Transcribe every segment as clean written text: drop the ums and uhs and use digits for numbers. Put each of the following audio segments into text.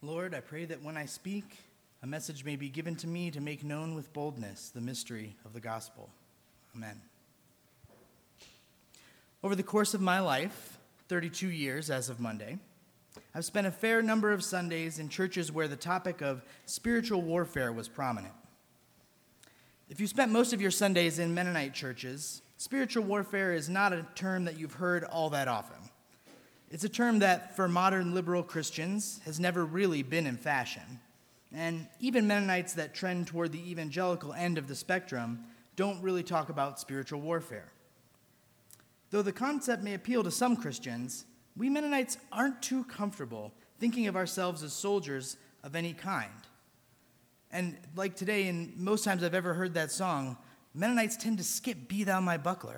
Lord, I pray that when I speak, a message may be given to me to make known with boldness the mystery of the gospel. Amen. Over the course of my life, 32 years as of Monday, I've spent a fair number of Sundays in churches where the topic of spiritual warfare was prominent. If you spent most of your Sundays in Mennonite churches, spiritual warfare is not a term that you've heard all that often. It's a term that, for modern liberal Christians, has never really been in fashion. And even Mennonites that trend toward the evangelical end of the spectrum don't really talk about spiritual warfare. Though the concept may appeal to some Christians, we Mennonites aren't too comfortable thinking of ourselves as soldiers of any kind. And like today, and most times I've ever heard that song, Mennonites tend to skip "Be Thou My Buckler."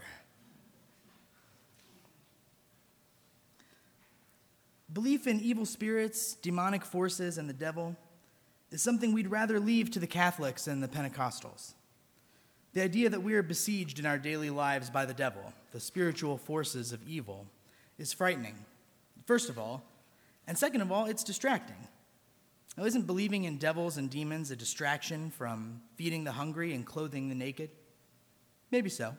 Belief in evil spirits, demonic forces, and the devil is something we'd rather leave to the Catholics and the Pentecostals. The idea that we are besieged in our daily lives by the devil, the spiritual forces of evil, is frightening, first of all, and second of all, it's distracting. Now, isn't believing in devils and demons a distraction from feeding the hungry and clothing the naked? Maybe so.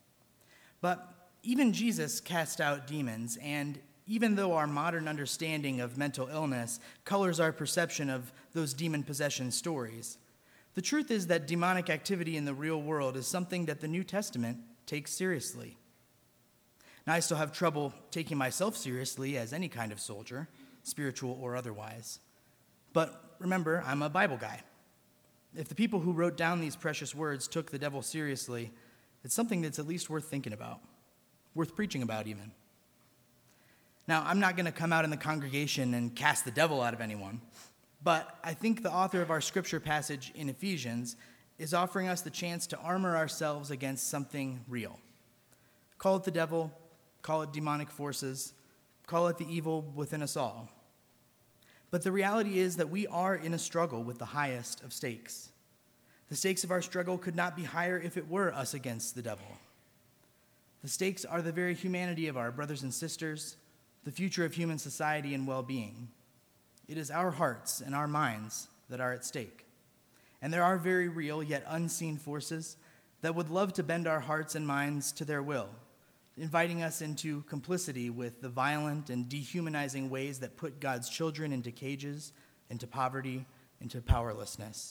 But even Jesus cast out demons, and even though our modern understanding of mental illness colors our perception of those demon possession stories, the truth is that demonic activity in the real world is something that the New Testament takes seriously. Now, I still have trouble taking myself seriously as any kind of soldier, spiritual or otherwise. But remember, I'm a Bible guy. If the people who wrote down these precious words took the devil seriously, it's something that's at least worth thinking about, worth preaching about even. Now, I'm not going to come out in the congregation and cast the devil out of anyone, but I think the author of our scripture passage in Ephesians is offering us the chance to armor ourselves against something real. Call it the devil, call it demonic forces, call it the evil within us all. But the reality is that we are in a struggle with the highest of stakes. The stakes of our struggle could not be higher if it were us against the devil. The stakes are the very humanity of our brothers and sisters, the future of human society and well-being. It is our hearts and our minds that are at stake. And there are very real yet unseen forces that would love to bend our hearts and minds to their will, inviting us into complicity with the violent and dehumanizing ways that put God's children into cages, into poverty, into powerlessness.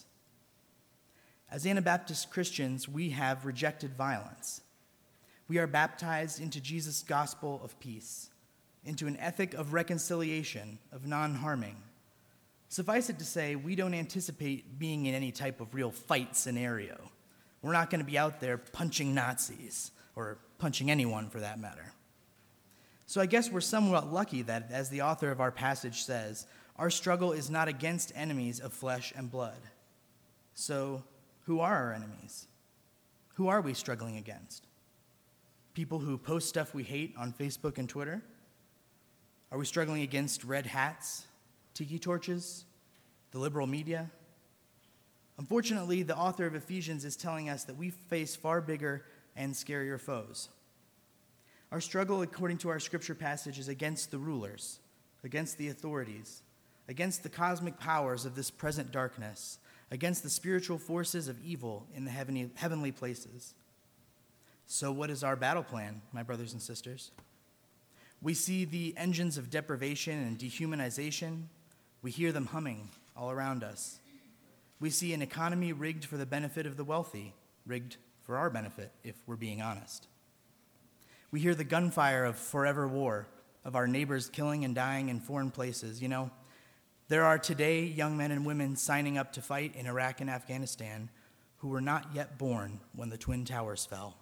As Anabaptist Christians, we have rejected violence. We are baptized into Jesus' gospel of peace, into an ethic of reconciliation, of non-harming. Suffice it to say, we don't anticipate being in any type of real fight scenario. We're not going to be out there punching Nazis, or punching anyone for that matter. So I guess we're somewhat lucky that, as the author of our passage says, our struggle is not against enemies of flesh and blood. So who are our enemies? Who are we struggling against? People who post stuff we hate on Facebook and Twitter? Are we struggling against red hats, tiki torches, the liberal media? Unfortunately, the author of Ephesians is telling us that we face far bigger and scarier foes. Our struggle, according to our scripture passage, is against the rulers, against the authorities, against the cosmic powers of this present darkness, against the spiritual forces of evil in the heavenly places. So what is our battle plan, my brothers and sisters? We see the engines of deprivation and dehumanization. We hear them humming all around us. We see an economy rigged for the benefit of the wealthy, rigged for our benefit, if we're being honest. We hear the gunfire of forever war, of our neighbors killing and dying in foreign places. You know, there are today young men and women signing up to fight in Iraq and Afghanistan who were not yet born when the Twin Towers fell.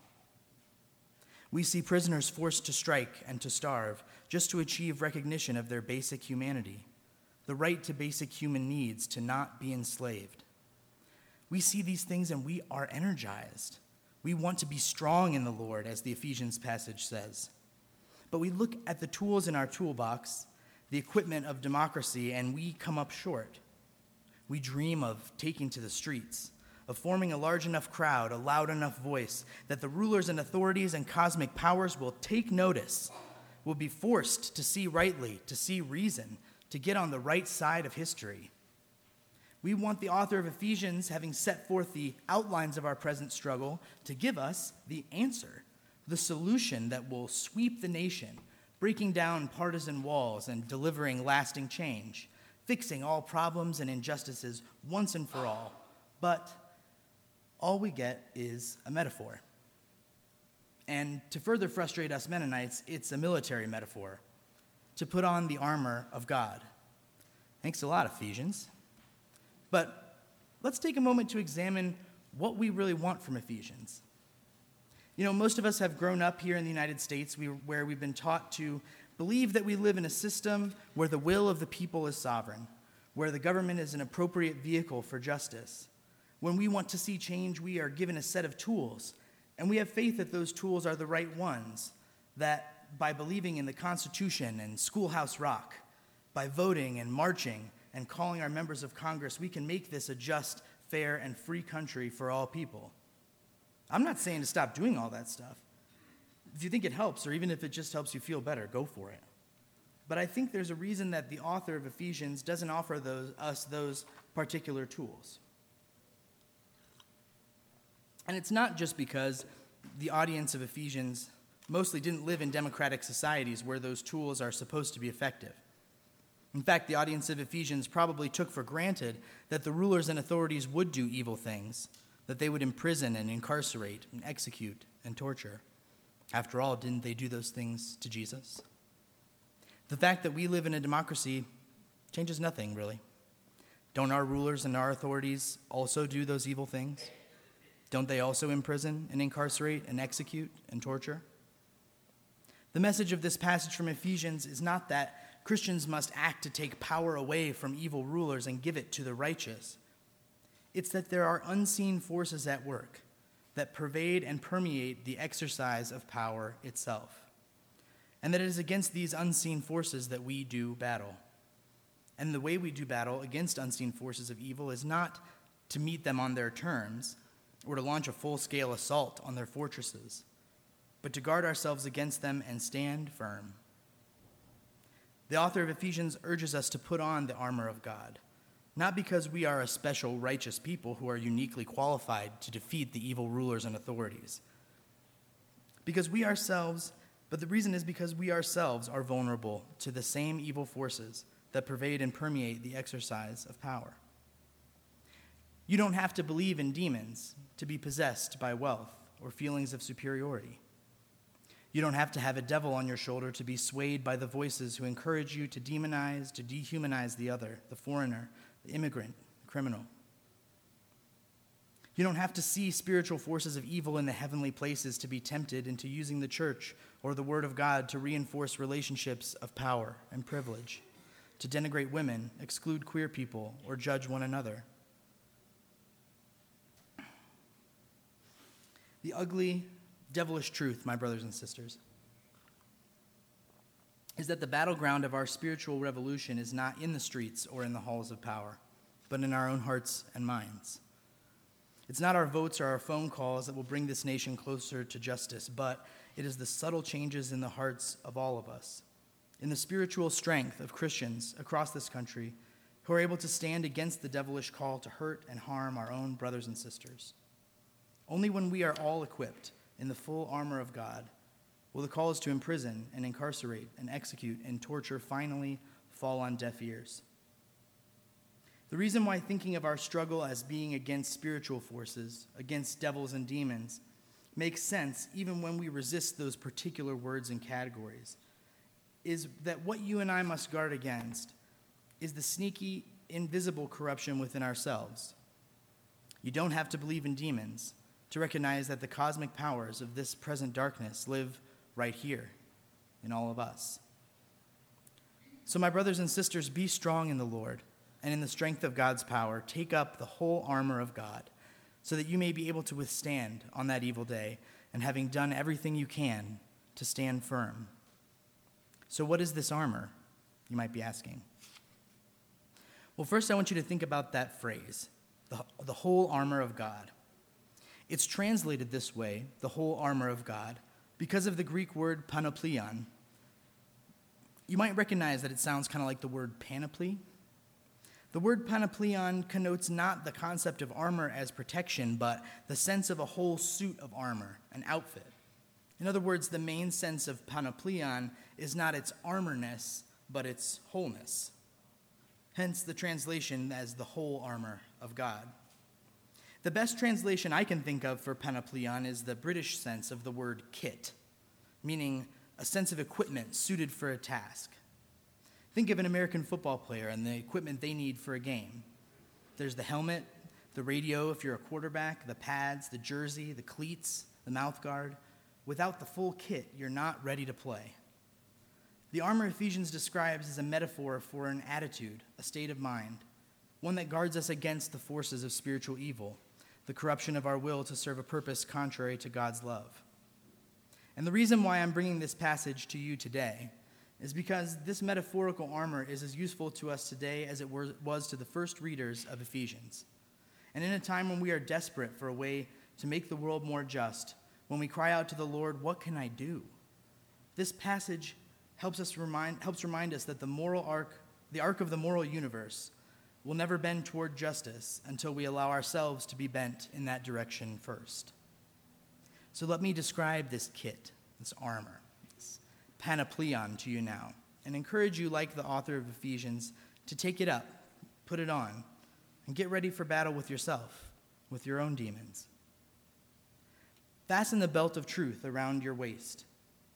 We see prisoners forced to strike and to starve just to achieve recognition of their basic humanity, the right to basic human needs to not be enslaved. We see these things and we are energized. We want to be strong in the Lord, as the Ephesians passage says. But we look at the tools in our toolbox, the equipment of democracy, and we come up short. We dream of taking to the streets, of forming a large enough crowd, a loud enough voice, that the rulers and authorities and cosmic powers will take notice, will be forced to see rightly, to see reason, to get on the right side of history. We want the author of Ephesians, having set forth the outlines of our present struggle, to give us the answer, the solution that will sweep the nation, breaking down partisan walls and delivering lasting change, fixing all problems and injustices once and for all. But all we get is a metaphor. And to further frustrate us Mennonites, it's a military metaphor, to put on the armor of God. Thanks a lot, Ephesians. But let's take a moment to examine what we really want from Ephesians. You know, most of us have grown up here in the United States where we've been taught to believe that we live in a system where the will of the people is sovereign, where the government is an appropriate vehicle for justice. When we want to see change, we are given a set of tools, and we have faith that those tools are the right ones, that by believing in the Constitution and Schoolhouse Rock, by voting and marching and calling our members of Congress, we can make this a just, fair, and free country for all people. I'm not saying to stop doing all that stuff. If you think it helps, or even if it just helps you feel better, go for it. But I think there's a reason that the author of Ephesians doesn't offer us those particular tools. And it's not just because the audience of Ephesians mostly didn't live in democratic societies where those tools are supposed to be effective. In fact, the audience of Ephesians probably took for granted that the rulers and authorities would do evil things, that they would imprison and incarcerate and execute and torture. After all, didn't they do those things to Jesus? The fact that we live in a democracy changes nothing, really. Don't our rulers and our authorities also do those evil things? Don't they also imprison and incarcerate and execute and torture? The message of this passage from Ephesians is not that Christians must act to take power away from evil rulers and give it to the righteous. It's that there are unseen forces at work that pervade and permeate the exercise of power itself, and that it is against these unseen forces that we do battle. And the way we do battle against unseen forces of evil is not to meet them on their terms or to launch a full-scale assault on their fortresses, but to guard ourselves against them and stand firm. The author of Ephesians urges us to put on the armor of God, not because we are a special righteous people who are uniquely qualified to defeat the evil rulers and authorities, but the reason is because we ourselves are vulnerable to the same evil forces that pervade and permeate the exercise of power. You don't have to believe in demons to be possessed by wealth or feelings of superiority. You don't have to have a devil on your shoulder to be swayed by the voices who encourage you to demonize, to dehumanize the other, the foreigner, the immigrant, the criminal. You don't have to see spiritual forces of evil in the heavenly places to be tempted into using the church or the word of God to reinforce relationships of power and privilege, to denigrate women, exclude queer people, or judge one another. The ugly, devilish truth, my brothers and sisters, is that the battleground of our spiritual revolution is not in the streets or in the halls of power, but in our own hearts and minds. It's not our votes or our phone calls that will bring this nation closer to justice, but it is the subtle changes in the hearts of all of us, in the spiritual strength of Christians across this country who are able to stand against the devilish call to hurt and harm our own brothers and sisters. Only when we are all equipped in the full armor of God will the calls to imprison and incarcerate and execute and torture finally fall on deaf ears. The reason why thinking of our struggle as being against spiritual forces, against devils and demons, makes sense even when we resist those particular words and categories is that what you and I must guard against is the sneaky, invisible corruption within ourselves. You don't have to believe in demons to recognize that the cosmic powers of this present darkness live right here in all of us. So, my brothers and sisters, be strong in the Lord and in the strength of God's power. Take up the whole armor of God so that you may be able to withstand on that evil day, and having done everything you can, to stand firm. So what is this armor, you might be asking? Well, first I want you to think about that phrase, the whole armor of God. It's translated this way, the whole armor of God, because of the Greek word panopleon. You might recognize that it sounds kind of like the word panoply. The word panopleon connotes not the concept of armor as protection, but the sense of a whole suit of armor, an outfit. In other words, the main sense of panopleon is not its armorness, but its wholeness. Hence the translation as the whole armor of God. The best translation I can think of for panopleon is the British sense of the word kit, meaning a sense of equipment suited for a task. Think of an American football player and the equipment they need for a game. There's the helmet, the radio if you're a quarterback, the pads, the jersey, the cleats, the mouth guard. Without the full kit, you're not ready to play. The armor Ephesians describes is a metaphor for an attitude, a state of mind, one that guards us against the forces of spiritual evil, the corruption of our will to serve a purpose contrary to God's love. And the reason why I'm bringing this passage to you today is because this metaphorical armor is as useful to us today as it was to the first readers of Ephesians. And in a time when we are desperate for a way to make the world more just, when we cry out to the Lord, what can I do? This passage helps remind us that the arc of the moral universe, will never bend toward justice until we allow ourselves to be bent in that direction first. So let me describe this kit, this armor, this panopleon to you now, and encourage you, like the author of Ephesians, to take it up, put it on, and get ready for battle with yourself, with your own demons. Fasten the belt of truth around your waist.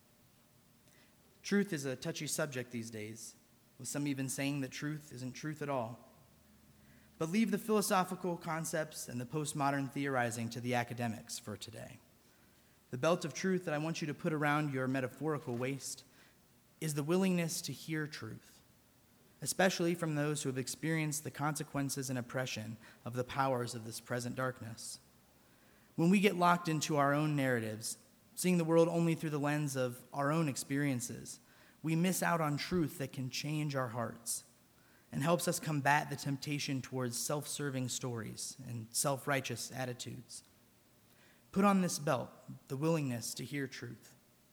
Truth is a touchy subject these days, with some even saying that truth isn't truth at all. But leave the philosophical concepts and the postmodern theorizing to the academics for today. The belt of truth that I want you to put around your metaphorical waist is the willingness to hear truth, especially from those who have experienced the consequences and oppression of the powers of this present darkness. When we get locked into our own narratives, seeing the world only through the lens of our own experiences, we miss out on truth that can change our hearts and helps us combat the temptation towards self-serving stories and self-righteous attitudes. Put on this belt, the willingness to hear truth.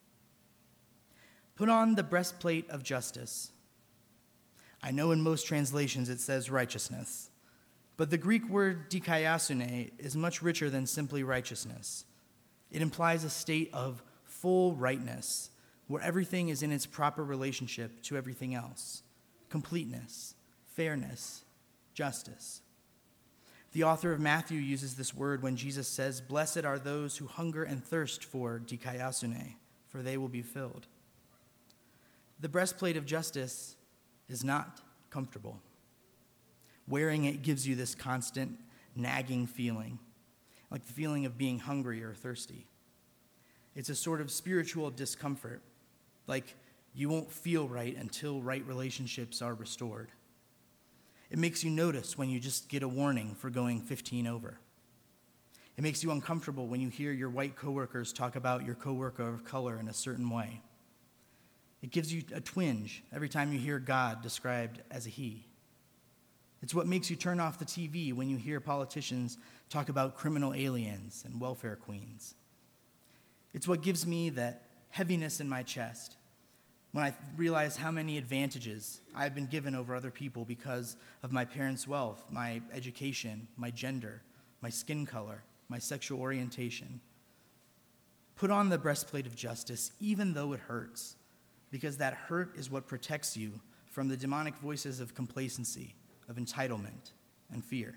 Put on the breastplate of justice. I know in most translations it says righteousness, but the Greek word dikaiosune is much richer than simply righteousness. It implies a state of full rightness, where everything is in its proper relationship to everything else. Completeness, fairness, justice. The author of Matthew uses this word when Jesus says, "Blessed are those who hunger and thirst for dikaiosune, for they will be filled." The breastplate of justice is not comfortable. Wearing it gives you this constant nagging feeling, like the feeling of being hungry or thirsty. It's a sort of spiritual discomfort, like you won't feel right until right relationships are restored. It makes you notice when you just get a warning for going 15 over. It makes you uncomfortable when you hear your white coworkers talk about your coworker of color in a certain way. It gives you a twinge every time you hear God described as a he. It's what makes you turn off the TV when you hear politicians talk about criminal aliens and welfare queens. It's what gives me that heaviness in my chest when I realize how many advantages I've been given over other people because of my parents' wealth, my education, my gender, my skin color, my sexual orientation. Put on the breastplate of justice, even though it hurts, because that hurt is what protects you from the demonic voices of complacency, of entitlement, and fear.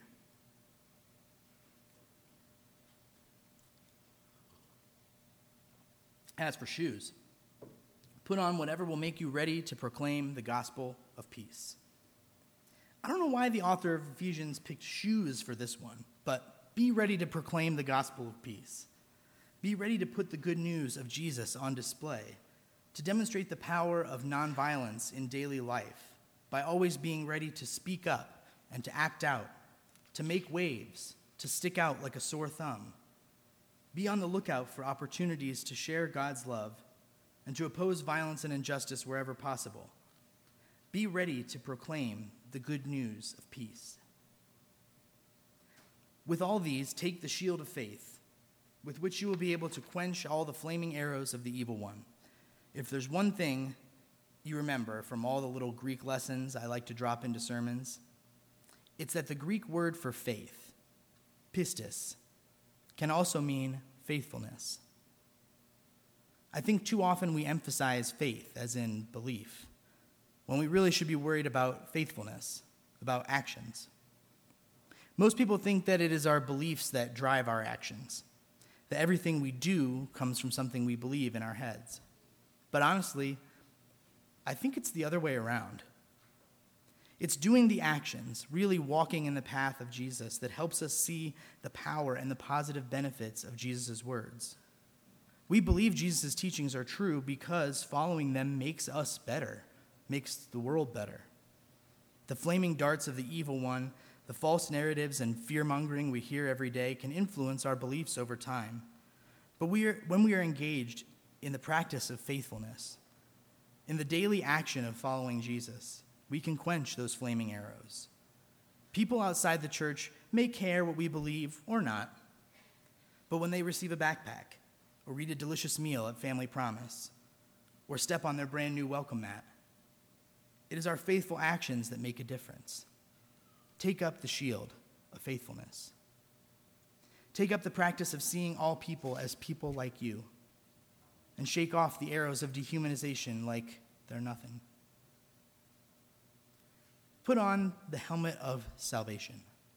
As for shoes, put on whatever will make you ready to proclaim the gospel of peace. I don't know why the author of Ephesians picked shoes for this one, but be ready to proclaim the gospel of peace. Be ready to put the good news of Jesus on display, to demonstrate the power of nonviolence in daily life by always being ready to speak up and to act out, to make waves, to stick out like a sore thumb. Be on the lookout for opportunities to share God's love and to oppose violence and injustice wherever possible. Be ready to proclaim the good news of peace. With all these, take the shield of faith, with which you will be able to quench all the flaming arrows of the evil one. If there's one thing you remember from all the little Greek lessons I like to drop into sermons, it's that the Greek word for faith, pistis, can also mean faithfulness. I think too often we emphasize faith, as in belief, when we really should be worried about faithfulness, about actions. Most people think that it is our beliefs that drive our actions, that everything we do comes from something we believe in our heads. But honestly, I think it's the other way around. It's doing the actions, really walking in the path of Jesus, that helps us see the power and the positive benefits of Jesus' words. We believe Jesus' teachings are true because following them makes us better, makes the world better. The flaming darts of the evil one, the false narratives and fear-mongering we hear every day can influence our beliefs over time. But when we are engaged in the practice of faithfulness, in the daily action of following Jesus, we can quench those flaming arrows. People outside the church may care what we believe or not, but when they receive a backpack, or eat a delicious meal at Family Promise, or step on their brand new welcome mat, it is our faithful actions that make a difference. Take up the shield of faithfulness. Take up the practice of seeing all people as people like you, and shake off the arrows of dehumanization like they're nothing. Put on the helmet of salvation.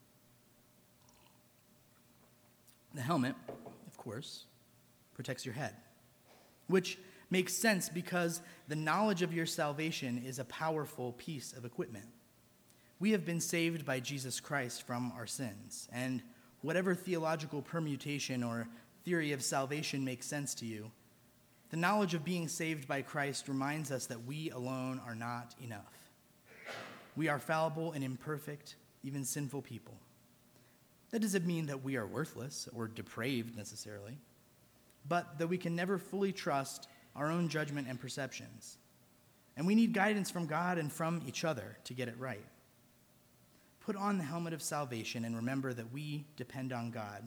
The helmet, of course, protects your head, which makes sense because the knowledge of your salvation is a powerful piece of equipment. We have been saved by Jesus Christ from our sins, and whatever theological permutation or theory of salvation makes sense to you, the knowledge of being saved by Christ reminds us that we alone are not enough. We are fallible and imperfect, even sinful people. That doesn't mean that we are worthless or depraved necessarily, but that we can never fully trust our own judgment and perceptions. And we need guidance from God and from each other to get it right. Put on the helmet of salvation and remember that we depend on God.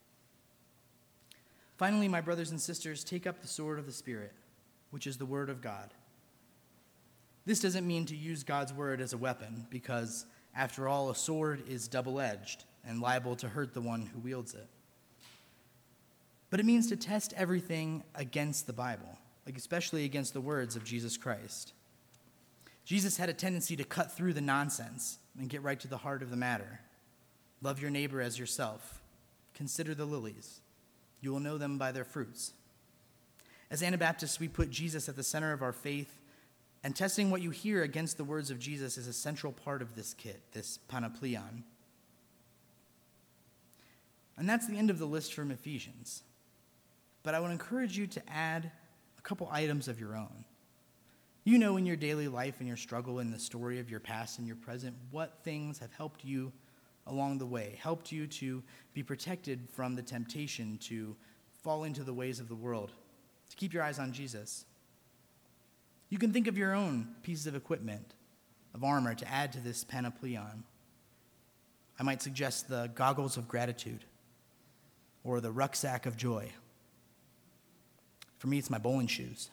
Finally, my brothers and sisters, take up the sword of the Spirit, which is the word of God. This doesn't mean to use God's word as a weapon, because, after all, a sword is double-edged and liable to hurt the one who wields it. But it means to test everything against the Bible, like especially against the words of Jesus Christ. Jesus had a tendency to cut through the nonsense and get right to the heart of the matter. Love your neighbor as yourself. Consider the lilies. You will know them by their fruits. As Anabaptists, we put Jesus at the center of our faith, and testing what you hear against the words of Jesus is a central part of this kit, this panopleon. And that's the end of the list from Ephesians. But I would encourage you to add a couple items of your own. You know in your daily life and your struggle in the story of your past and your present, what things have helped you along the way, helped you to be protected from the temptation to fall into the ways of the world, to keep your eyes on Jesus. You can think of your own pieces of equipment, of armor to add to this panopleon. I might suggest the goggles of gratitude or the rucksack of joy. For me, it's my bowling shoes.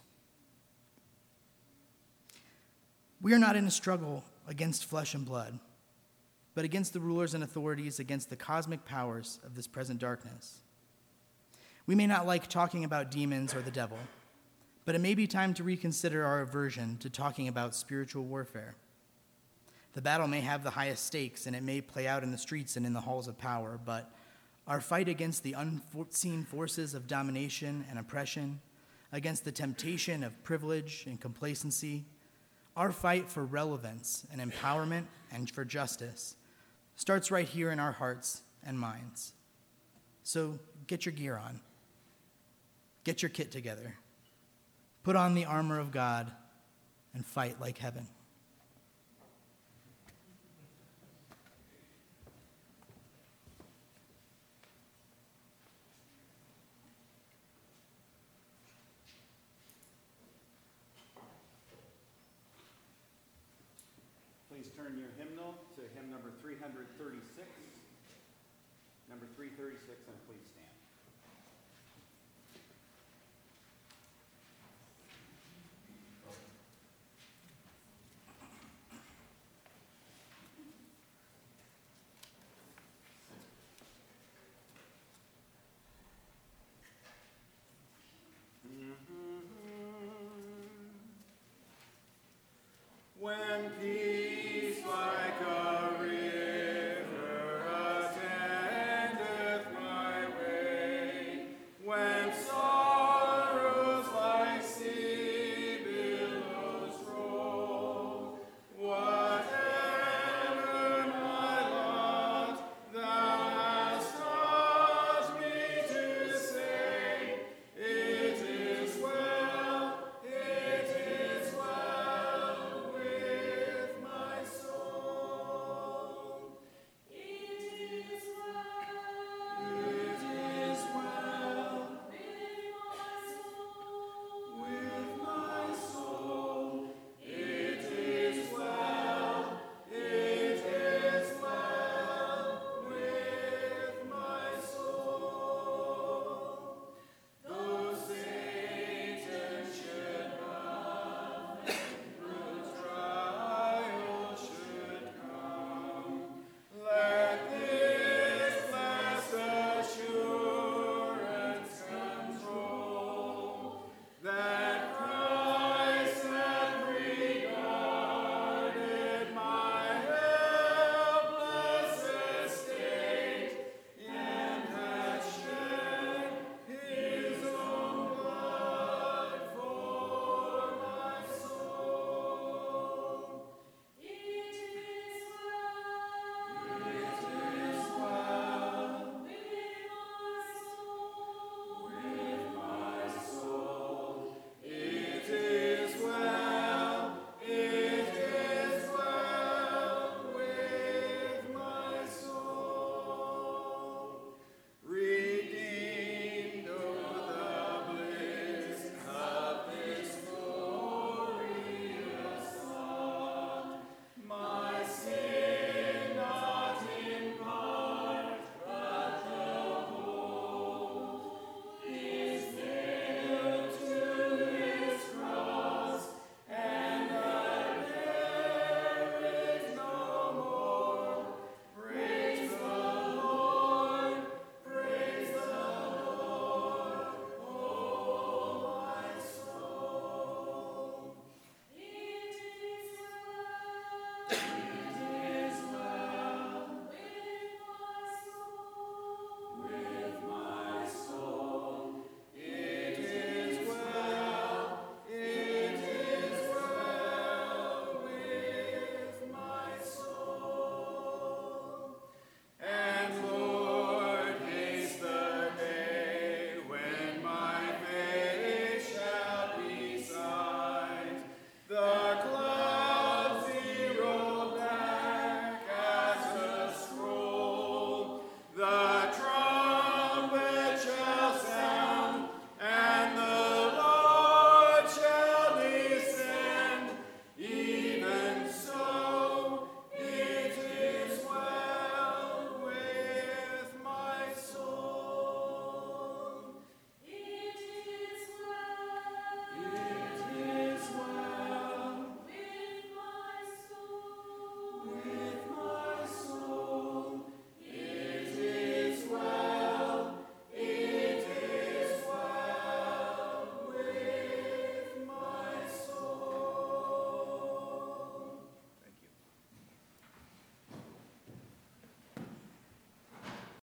We are not in a struggle against flesh and blood, but against the rulers and authorities, against the cosmic powers of this present darkness. We may not like talking about demons or the devil, but it may be time to reconsider our aversion to talking about spiritual warfare. The battle may have the highest stakes, and it may play out in the streets and in the halls of power, but our fight against the unseen forces of domination and oppression, against the temptation of privilege and complacency, our fight for relevance and empowerment and for justice starts right here in our hearts and minds. So get your gear on. Get your kit together. Put on the armor of God and fight like heaven. Please turn your hymnal to hymn number 336. Number 336, and please stand.